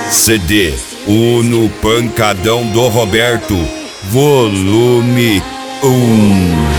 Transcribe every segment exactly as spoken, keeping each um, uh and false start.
C D Uno Pancadão do Roberto, volume um.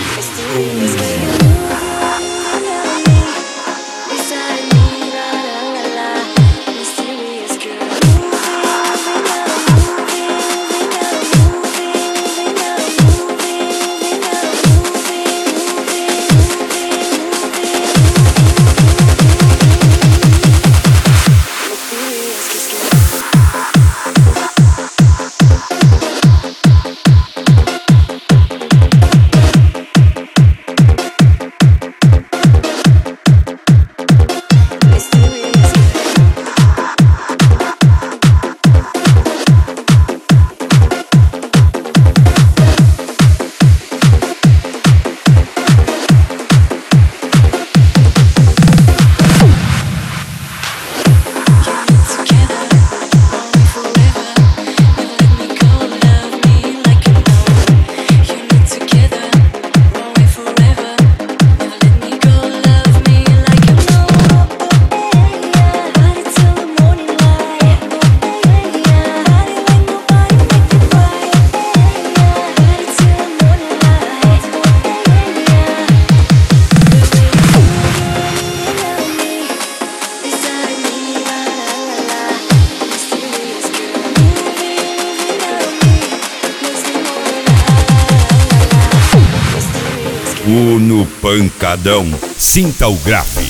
Uno Pancadão, sinta o grave.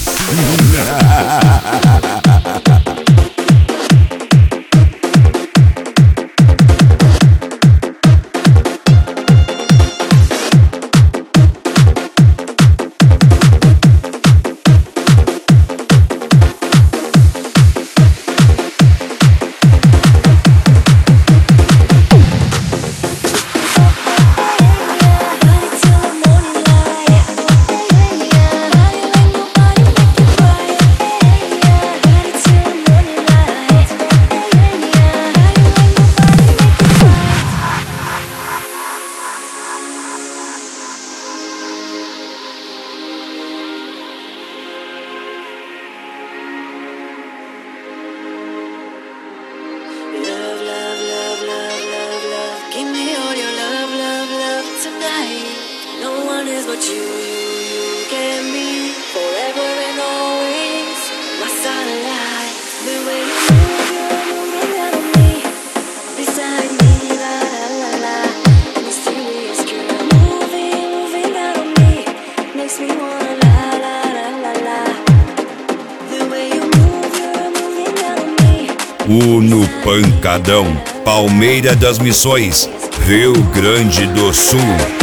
But you, you, you get me forever and always, my sunlight. The way you move, you're moving out of me, beside me, la la la la. Mysterious girl, moving, moving out of me, makes me wanna la la la la la. The way you move, you're moving out of me. Uno Pancadão, Palmeira das Missões, Rio Grande do Sul.